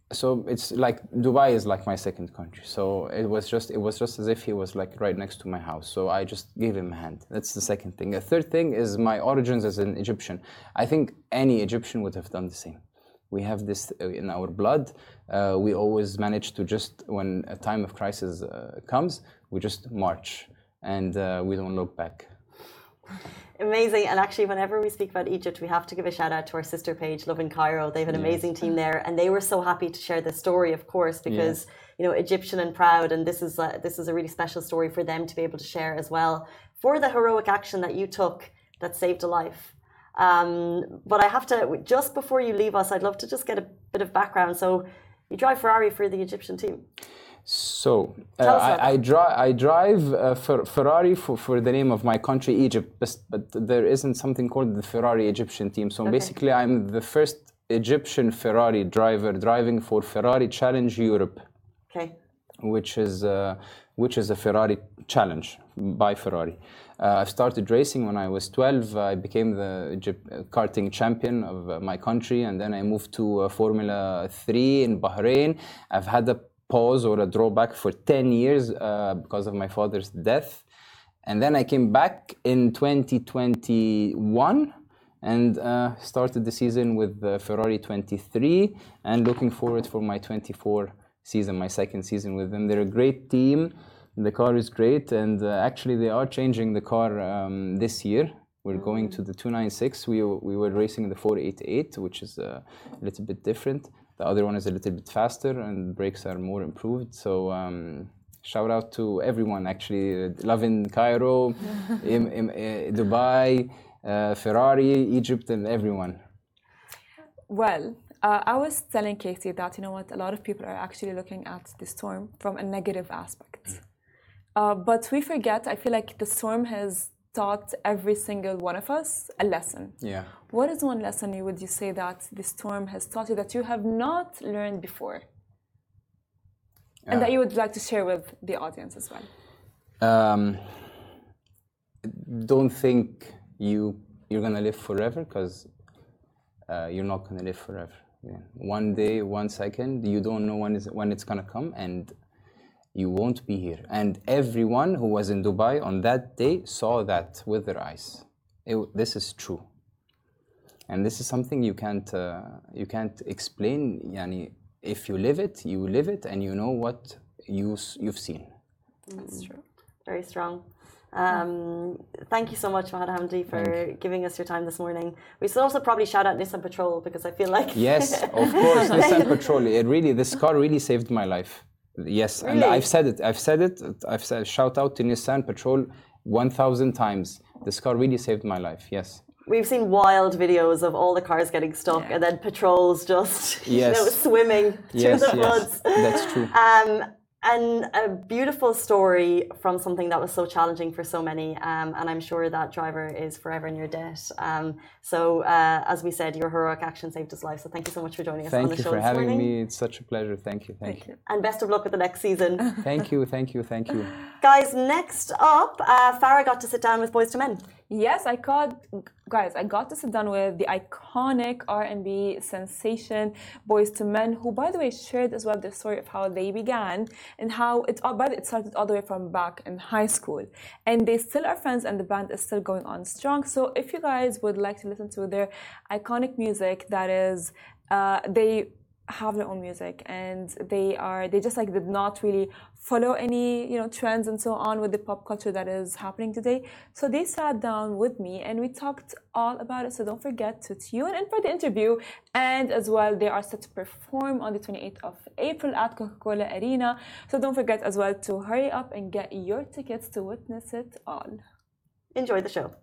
so it's like Dubai is like my second country. So it was just it was just as if he was like right next to my house. So I just gave him a hand. That's the second thing. The third thing is my origins as an Egyptian. I think any Egyptian would have done the same. We have this in our blood. Uh, we always manage to just, when a time of crisis uh, comes, we just march and uh, we don't look back. Amazing. And actually, whenever we speak about Egypt, we have to give a shout out to our sister page, Love in Cairo. They have an amazing yes. team there, and they were so happy to share this story, of course, because yes. you know, Egyptian and proud, and this is a, this is a really special story for them to be able to share as well, for the heroic action that you took that saved a life. Um, but I have to, just before you leave us, I'd love to just get a bit of background. So you drive Ferrari for the Egyptian team. So uh, I, I, dri I drive uh, fer Ferrari for, for the name of my country, Egypt, but, but there isn't something called the Ferrari Egyptian team. So okay. basically, I'm the first Egyptian Ferrari driver driving for Ferrari Challenge Europe, okay. which is uh, which is a Ferrari challenge by Ferrari. Uh, I started racing when I was twelve. I became the Egypt karting champion of uh, my country, and then I moved to uh, Formula three in Bahrain. I've had a pause or a drawback for ten years uh, because of my father's death. And then I came back in twenty twenty-one and uh, started the season with the Ferrari twenty-three and looking forward for my twenty-four season, my second season with them. They're a great team. The car is great, and uh, actually they are changing the car um, this year. We're going to the two ninety-six. We, we were racing the four eighty-eight, which is uh, a little bit different. The other one is a little bit faster and the brakes are more improved. So um, shout out to everyone actually. Love in Cairo, in, in, in Dubai, uh, Ferrari, Egypt, and everyone. Well, uh, I was telling Katie that, you know what, a lot of people are actually looking at the storm from a negative aspect. Uh, but we forget, I feel like the storm has taught every single one of us a lesson. Yeah. What is one lesson you would you say that the storm has taught you that you have not learned before, and uh, that you would like to share with the audience as well? Um, don't think you you're gonna live forever, because uh, you're not gonna live forever. Yeah. One day, one second, you don't know when is when it's gonna come, and you won't be here. And everyone who was in Dubai on that day saw that with their eyes. It, this is true. And this is something you can't, uh, you can't explain. Yani, if you live it, you live it, and you know what you, you've seen. That's true. Very strong. Um, thank you so much, Mahad Hamdi, for giving us your time this morning. We should also probably shout out Nissan Patrol, because I feel like... Yes, of course, Nissan Patrol. It really, this car really saved my life. Yes, really? And I've said it. I've said it. I've said shout out to Nissan Patrol one thousand times. This car really saved my life. Yes. We've seen wild videos of all the cars getting stuck, yeah. and then patrols just yes. you know, swimming through yes, the floods. Yes. That's true. Um, and a beautiful story from something that was so challenging for so many. Um, and I'm sure that driver is forever in your debt. Um, so, uh, as we said, your heroic action saved his life. So thank you so much for joining us thank on the show this morning. Thank you for having me. It's such a pleasure. Thank you. Thank, thank you. you. And best of luck with the next season. Thank you. Thank you. Thank you. Guys, next up, uh, Farah got to sit down with Boyz two Men. Yes, I got, guys, I got to sit down with the iconic R and B sensation Boyz two Men, who, by the way, shared as well the story of how they began and how it, by the, it started all the way from back in high school. And they still are friends, and the band is still going on strong. So if you guys would like to listen to their iconic music, that is, uh, they have their own music, and they are they just like did not really follow any you know trends and so on with the pop culture that is happening today. So they sat down with me and we talked all about it. So don't forget to tune in for the interview, and as well they are set to perform on the twenty-eighth of April at Coca-Cola Arena. So don't forget as well to hurry up and get your tickets to witness it all. Enjoy the show.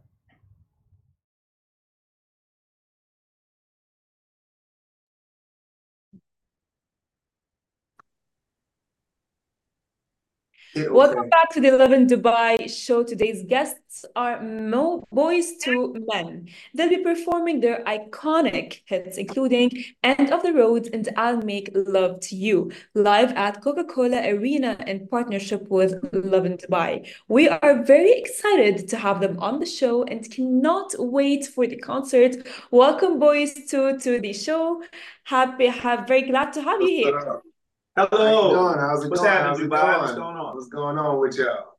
Okay. Welcome back to the Lovin Dubai show. Today's guests are Mo Boys to Men. They'll be performing their iconic hits, including End of the Road and I'll Make Love to You, live at Coca-Cola Arena in partnership with Lovin Dubai. We are very excited to have them on the show and cannot wait for the concert. Welcome, Boys to, to the show. Happy, have very glad to have you here. Hello. How you doing? How's it What's going? happening, How's it Dubai? going? What's going on? What's going on with y'all?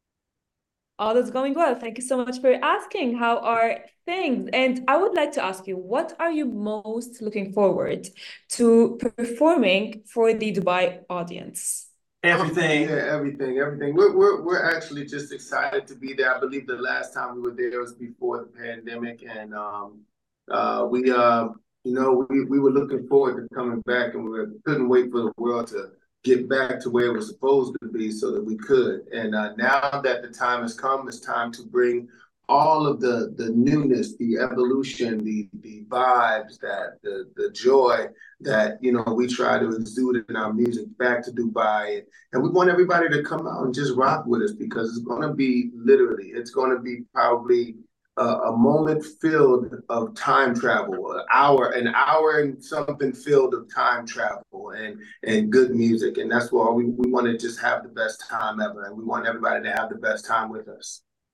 All is going well. Thank you so much for asking. How are things? And I would like to ask you, what are you most looking forward to performing for the Dubai audience? Everything. Yeah, everything, everything. We're, we're, we're actually just excited to be there. I believe the last time we were there was before the pandemic. And um, uh, we, uh, you know, we, we were looking forward to coming back, and we couldn't wait for the world to get back to where it was supposed to be so that we could. And uh, now that the time has come, it's time to bring all of the the newness, the evolution, the the vibes, that the the joy that, you know, we try to exude in our music back to Dubai. And we want everybody to come out and just rock with us, because it's going to be literally, it's going to be probably Uh, a moment filled of time travel, an hour, an hour and something filled of time travel and and good music. And that's why we, we want to just have the best time ever. And we want everybody to have the best time with us.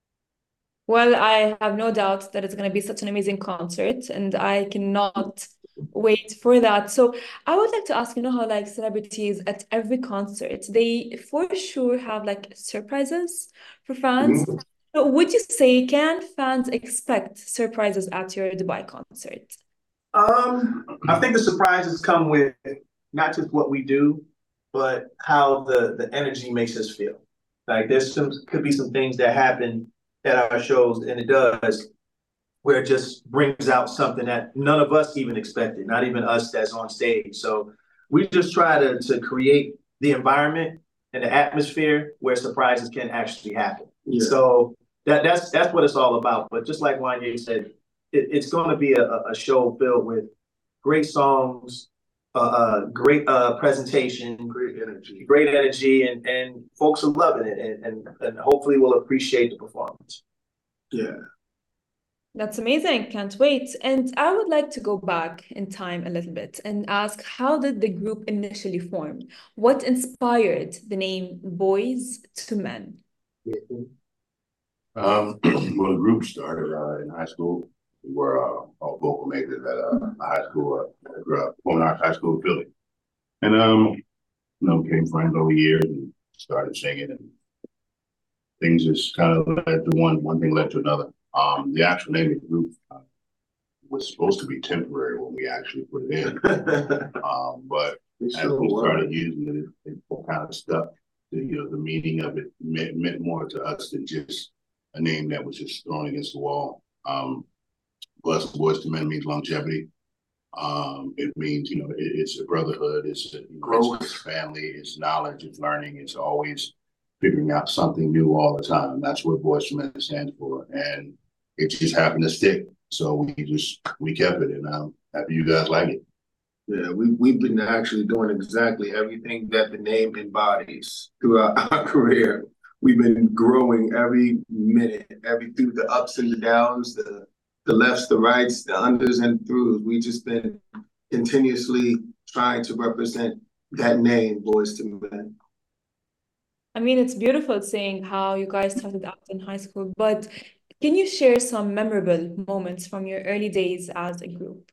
Well, I have no doubt that it's going to be such an amazing concert, and I cannot wait for that. So I would like to ask, you know how like celebrities at every concert, they for sure have like surprises for fans. Mm-hmm. So would you say, can fans expect surprises at your Dubai concert? Um, I think the surprises come with not just what we do, but how the the energy makes us feel. Like there's some could be some things that happen at our shows, and it does, where it just brings out something that none of us even expected, not even us that's on stage. So we just try to to create the environment and the atmosphere where surprises can actually happen. Yeah. So that that's that's what it's all about. But just like Wanye said, it, it's going to be a, a show filled with great songs, uh, uh great uh presentation, Great energy, great energy, and and folks are loving it, and and, and hopefully will appreciate the performance. Yeah. That's amazing. Can't wait. And I would like to go back in time a little bit and ask, how did the group initially form? What inspired the name Boys to Men? Um, well, the group started uh, in high school. We were uh, all vocal makers at uh, a high school, uh, Performing Arts High School in Philly. And, um, you know, became friends over years and started singing, and things just kind of led to one, one thing led to another. Um, the actual name of the group uh, was supposed to be temporary when we actually put it in. um, but as we started using it, it, it kind of stuck. The, you know, the meaning of it meant, meant more to us than just a name that was just thrown against the wall. Um, plus, Boys to Men means longevity. Um, it means, you know, it, it's a brotherhood, it's a, you know, it's, it's family, it's knowledge, it's learning, it's always figuring out something new all the time. That's what Boys to Men stands for. And it just happened to stick. So we just, we kept it, and I'm happy you guys like it. Yeah, we, we've been actually doing exactly everything that the name embodies throughout our career. We've been growing every minute, every through the ups and the downs, the the lefts, the rights, the unders and throughs. We've just been continuously trying to represent that name, Boys to Men. I mean, it's beautiful seeing how you guys started out in high school, but can you share some memorable moments from your early days as a group?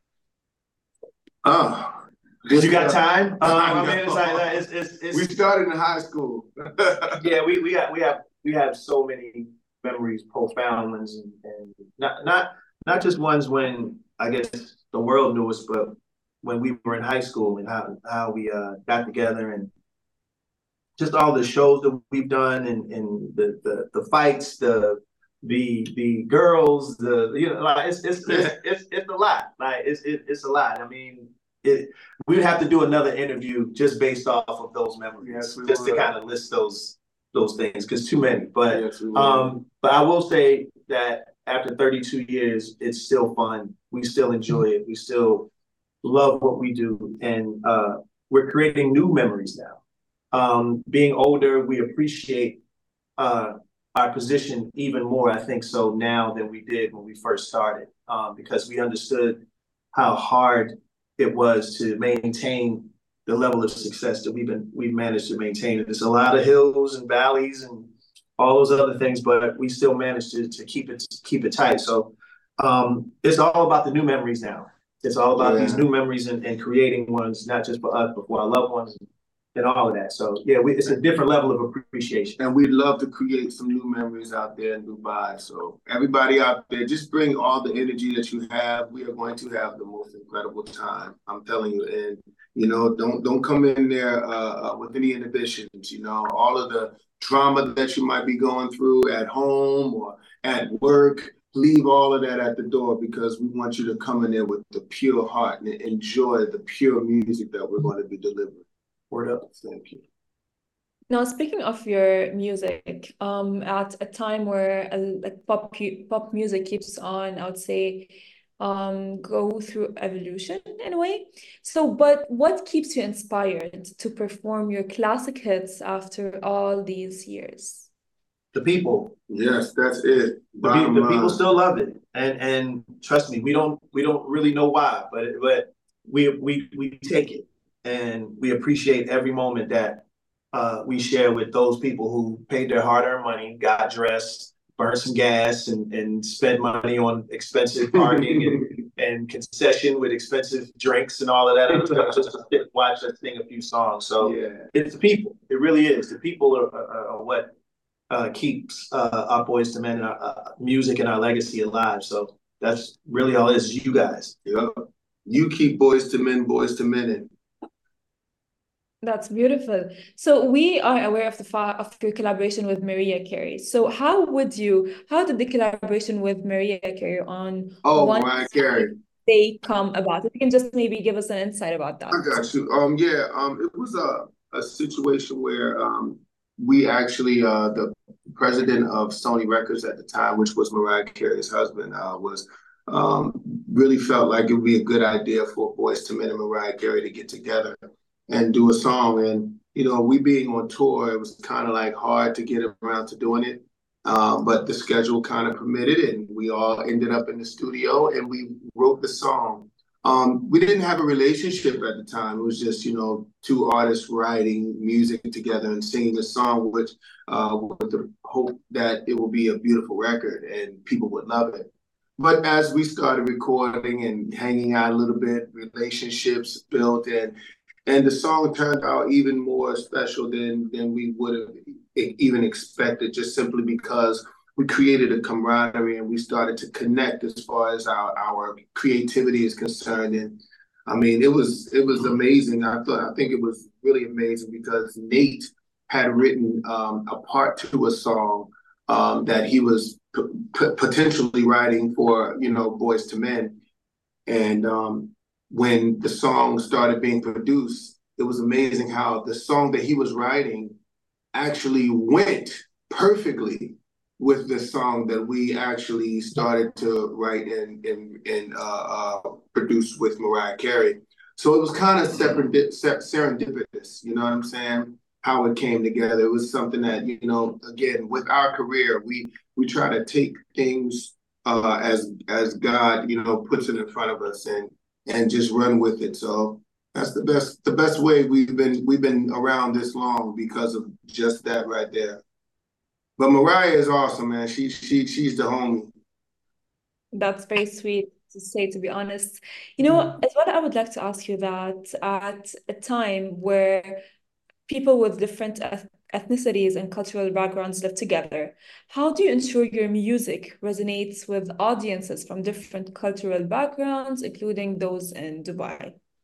Oh, You got time? Um, I mean, it's like it's, it's, it's, we started in high school. yeah, we we have we have we have so many memories, profound ones, and, and not not not just ones when I guess the world knew us, but when we were in high school, and how how we uh, got together, and just all the shows that we've done, and, and the, the the fights, the the the girls, the you know, like it's it's it's, it's, it's a lot. Like it's it, it's a lot. I mean. It, we'd have to do another interview just based off of those memories, yes, just to kind of list those those things, because too many. But yes, um, but I will say that after thirty-two years, it's still fun. We still enjoy it. We still love what we do, and uh, we're creating new memories now. um, being older, we appreciate uh, our position even more, I think so now than we did when we first started, um, because we understood how hard it was to maintain the level of success that we've been we've managed to maintain. There's a lot of hills and valleys and all those other things, but we still managed to, to keep it keep it tight. So um, it's all about the new memories now. It's all about yeah. these new memories and, and creating ones, not just for us, but for our loved ones and all of that. So yeah, we, it's a different level of appreciation. And we'd love to create some new memories out there in Dubai. So everybody out there, just bring all the energy that you have. We are going to have the most incredible time. I'm telling you. And, you know, don't don't come in there uh, uh, with any inhibitions. You know, all of the drama that you might be going through at home or at work, leave all of that at the door, because we want you to come in there with the pure heart and enjoy the pure music that we're going to be delivering. Word up. Thank you. Now, speaking of your music, um, at a time where uh, like pop pop music keeps on, I would say, um, go through evolution in a way. So, but what keeps you inspired to perform your classic hits after all these years? The people. Yes, that's it. The, pe the people still love it, and and trust me, we don't we don't really know why, but but we we we take it. And we appreciate every moment that uh, we share with those people who paid their hard-earned money, got dressed, burned some gas, and, and spent money on expensive parking and, and concession with expensive drinks and all of that. Just to watch us sing a few songs. So yeah. It's the people. It really is. The people are, are, are what uh, keeps uh, our Boyz two Men and our uh, music and our legacy alive. So that's really all it is. You guys. Yeah. You keep Boyz two Men, Boyz two Men in. That's beautiful. So we are aware of the of your collaboration with Mariah Carey. So how would you, how did the collaboration with Mariah Carey on Oh, Mariah Carey. they come about? If you can just maybe give us an insight about that. I got you. Um, yeah, um, it was a, a situation where um, we actually, uh, the president of Sony Records at the time, which was Mariah Carey's husband, uh, was um, really felt like it would be a good idea for Boyz two Men and Mariah Carey to get together and do a song. And, you know, we being on tour, it was kind of like hard to get around to doing it. Um, but the schedule kind of permitted it, and we all ended up in the studio and we wrote the song. Um, we didn't have a relationship at the time. It was just, you know, two artists writing music together and singing a song, which uh, with the hope that it will be a beautiful record and people would love it. But as we started recording and hanging out a little bit, relationships built, and And the song turned out even more special than, than we would have even expected, just simply because we created a camaraderie and we started to connect as far as our, our creativity is concerned. And I mean, it was it was amazing. I thought I think it was really amazing because Nate had written um, a part to a song um, that he was potentially writing for, you know, Boyz two Men. And um, when the song started being produced, it was amazing how the song that he was writing actually went perfectly with the song that we actually started to write and, and, and uh, uh, produce with Mariah Carey. So it was kind of serendipitous, you know what I'm saying? How it came together. It was something that, you know, again, with our career, we we try to take things uh, as as God, you know, puts it in front of us and and just run with it. So that's the best the best way we've been we've been around this long, because of just that right there. But Mariah is awesome, man. She she she's the homie. That's very sweet to say, to be honest. You know, mm-hmm. as well, I would like to ask you that at a time where people with different ethnicities and cultural backgrounds live together, how do you ensure your music resonates with audiences from different cultural backgrounds, including those in Dubai?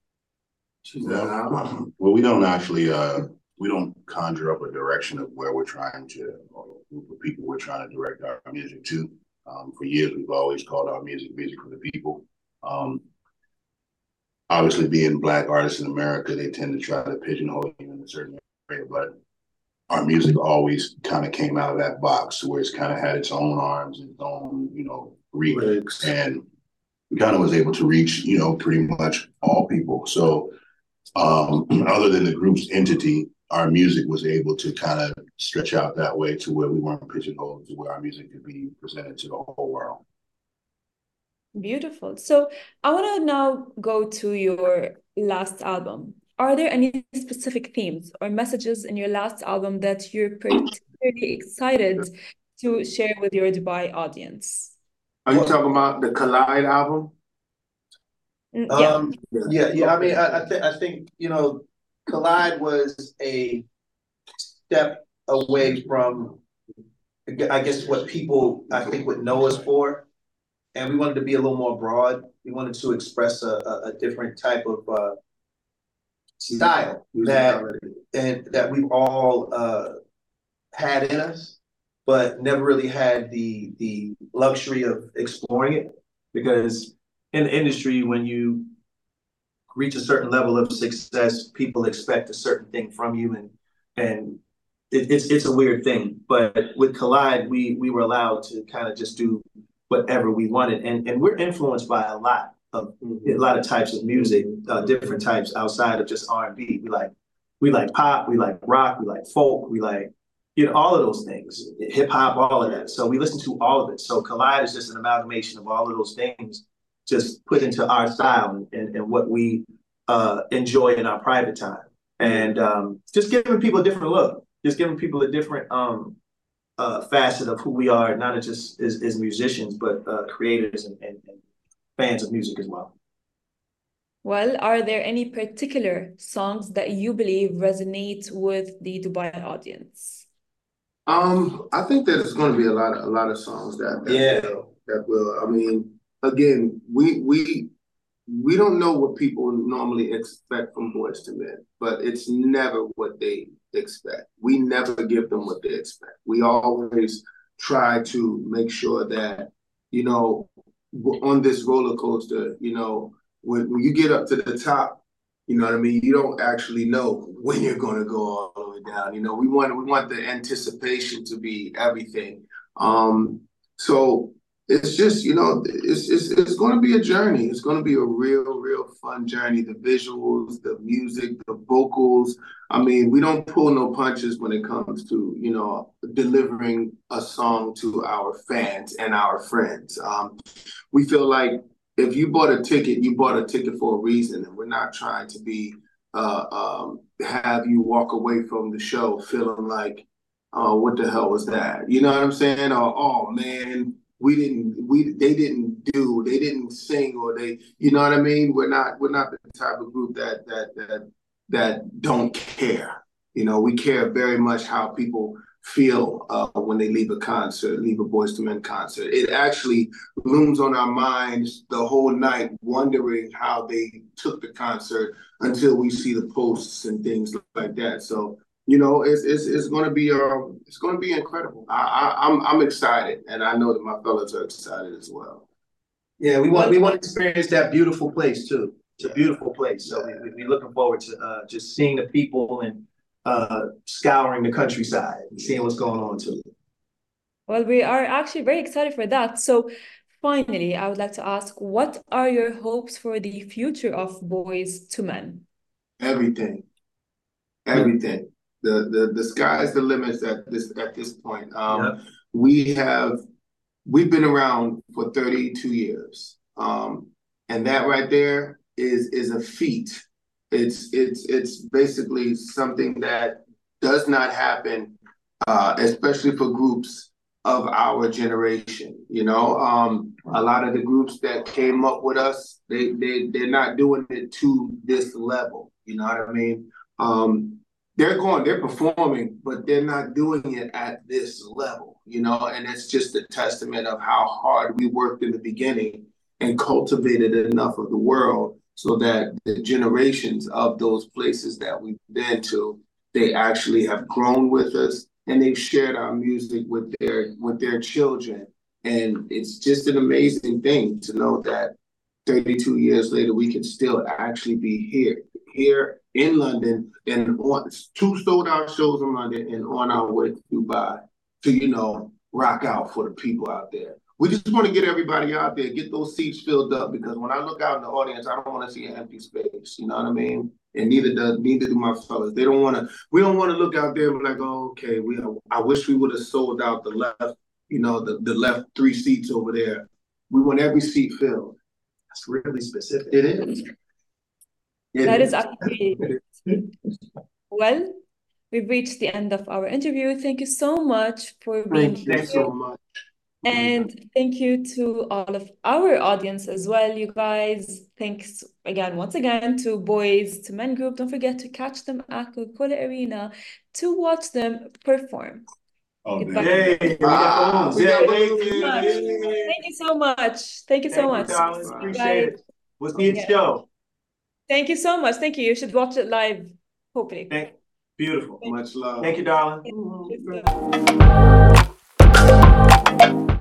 Well, well we don't actually, uh, we don't conjure up a direction of where we're trying to, or a group of people we're trying to direct our music to. Um, for years, we've always called our music music for the people. Um, obviously, being Black artists in America, they tend to try to pigeonhole you in a certain area, but our music always kind of came out of that box where it's kind of had its own arms and its own, you know, reach. And we kind of was able to reach, you know, pretty much all people. So um, other than the group's entity, our music was able to kind of stretch out that way to where we weren't pigeonholed, to where our music could be presented to the whole world. Beautiful. So I want to now go to your last album. Are there any specific themes or messages in your last album that you're particularly excited to share with your Dubai audience? Are you talking about the Collide album? Mm, Yeah. Um, yeah, yeah. I mean, I, I, th- I think, you know, Collide was a step away from, I guess, what people, I think, would know us for. And we wanted to be a little more broad. We wanted to express a, a, a different type of uh, style that, and that we've all uh, had in us, but never really had the the luxury of exploring it. Because in the industry, when you reach a certain level of success, people expect a certain thing from you, and and it, it's it's a weird thing. But with Collide, we we were allowed to kind of just do whatever we wanted, and and we're influenced by a lot of a lot of types of music, uh, different types outside of just R and B. We like we like pop, we like rock, we like folk, we like, you know, all of those things, hip hop, all of that. So we listen to all of it. So Collide is just an amalgamation of all of those things, just put into our style and, and what we uh, enjoy in our private time, and um, just giving people a different look, just giving people a different um, uh, facet of who we are, not just as, as musicians, but uh, creators and, and, and fans of music as well. Well, are there any particular songs that you believe resonate with the Dubai audience? Um, I think that it's going to be a lot of a lot of songs that, that Yeah. will, that will. I mean, again, we we we don't know what people normally expect from Boyz two Men, but it's never what they expect. We never give them what they expect. We always try to make sure that, you know, on this roller coaster, you know, when, when you get up to the top, you know what I mean, you don't actually know when you're going to go all the way down. You know, we want we want the anticipation to be everything. Um, so it's just, you know, it's it's it's going to be a journey. It's going to be a real, real fun journey. The visuals, the music, the vocals. I mean, we don't pull no punches when it comes to, you know, delivering a song to our fans and our friends. Um, we feel like if you bought a ticket, you bought a ticket for a reason, and we're not trying to be uh, um, have you walk away from the show feeling like, oh, what the hell was that? You know what I'm saying? Or, oh man, we didn't, we they didn't do, they didn't sing, or they, you know what I mean? We're not, we're not the type of group that that that that don't care. You know, we care very much how people feel uh, when they leave a concert, leave a Boyz two Men concert. It actually looms on our minds the whole night, wondering how they took the concert until we see the posts and things like that. So, you know, it's it's, it's going to be um it's going to be incredible. I, I I'm I'm excited, and I know that my fellas are excited as well. Yeah, we want we want to experience that beautiful place too. It's a beautiful place. So we, we're looking forward to uh, just seeing the people and uh, scouring the countryside and seeing what's going on too. Well, we are actually very excited for that. So finally, I would like to ask, what are your hopes for the future of Boyz two Men? Everything, everything. The the the sky's the limit at this at this point. Um, Yeah. We have we've been around for thirty-two years, um, and that right there is is a feat. It's it's it's basically something that does not happen, uh, especially for groups of our generation. You know, um, a lot of the groups that came up with us, they they they're not doing it to this level. You know what I mean? Um, they're going, they're performing, but they're not doing it at this level. You know, and it's just a testament of how hard we worked in the beginning and cultivated enough of the world so that the generations of those places that we've been to, they actually have grown with us, and they've shared our music with their with their children. And it's just an amazing thing to know that thirty-two years later, we can still actually be here, here in London, and on two sold out shows in London, and on our way to Dubai to, you know, rock out for the people out there. We just want to get everybody out there, get those seats filled up, because when I look out in the audience, I don't want to see an empty space. You know what I mean? and neither does neither do my fellas. They don't want to. We don't want to look out there and be like, oh, okay, we. I wish we would have sold out the left, you know, the, the left three seats over there. We want every seat filled. That's really specific. It is. It That is. is actually well. We've reached the end of our interview. Thank you so much for being Thank you here. so much. And thank you to all of our audience as well, you guys. Thanks again, once again, to Boys to Men Group. Don't forget to catch them at Coca-Cola Arena to watch them perform. Oh, Goodbye. Yay, we got balloons. we got Yay, balloons. yay. Thank you so much. Thank you so Thank much. you, darling. Bye. Appreciate it. We'll see you at the Yeah. show. Thank you so much. Thank you. You should watch it live, hopefully. Thank, beautiful. Much love. Thank you, darling. Thank you.